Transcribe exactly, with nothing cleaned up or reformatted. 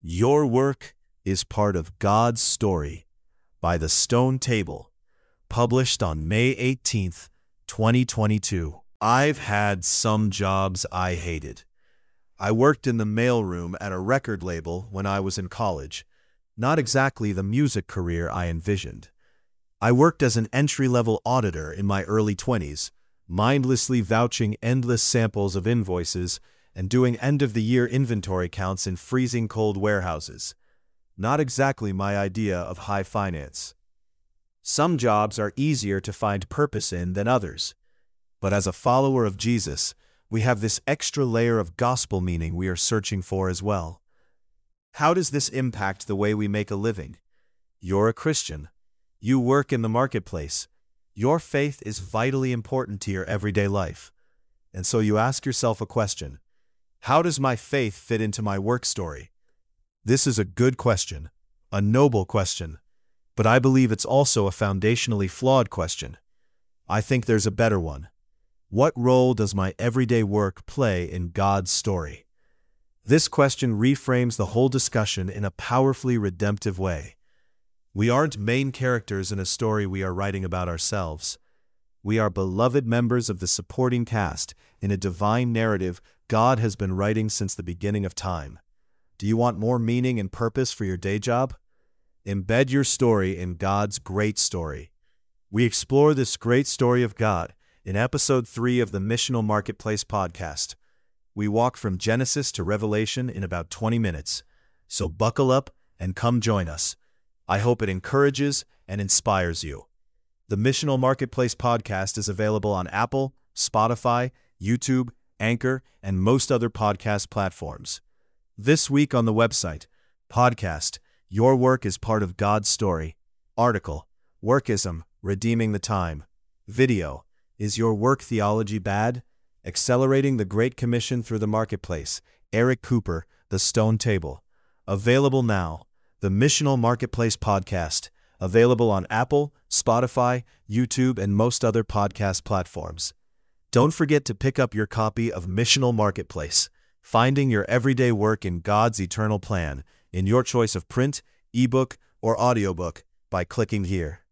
Your Work is Part of God's Story by The Stone Table, published on May eighteenth, twenty twenty-two. I've had some jobs I hated. I worked in the mailroom at a record label when I was in college, not exactly the music career I envisioned. I worked as an entry-level auditor in my early twenties, mindlessly vouching endless samples of invoices and doing end-of-the-year inventory counts in freezing cold warehouses. Not exactly my idea of high finance. Some jobs are easier to find purpose in than others. But as a follower of Jesus, we have this extra layer of gospel meaning we are searching for as well. How does this impact the way we make a living? You're a Christian. You work in the marketplace. Your faith is vitally important to your everyday life. And so you ask yourself a question. How does my faith fit into my work story? This is a good question, a noble question, but I believe it's also a foundationally flawed question. I think there's a better one. What role does my everyday work play in God's story? This question reframes the whole discussion in a powerfully redemptive way. We aren't main characters in a story we are writing about ourselves. We are beloved members of the supporting cast in a divine narrative God has been writing since the beginning of time. Do you want more meaning and purpose for your day job? Embed your story in God's great story. We explore this great story of God in episode three of the Missional Marketplace podcast. We walk from Genesis to Revelation in about twenty minutes. So buckle up and come join us. I hope it encourages and inspires you. The Missional Marketplace podcast is available on Apple, Spotify, YouTube, Anchor, and most other podcast platforms. This week on the website, podcast, Your Work is Part of God's Story. Article, Workism, Redeeming the Time. Video, Is Your Work Theology Bad? Accelerating the Great Commission Through the Marketplace. Eric Cooper, The Stone Table. Available now. The Missional Marketplace podcast, available on Apple, Spotify, YouTube, and most other podcast platforms. Don't forget to pick up your copy of Missional Marketplace, Finding Your Everyday Work in God's Eternal Plan, in your choice of print, ebook, or audiobook by clicking here.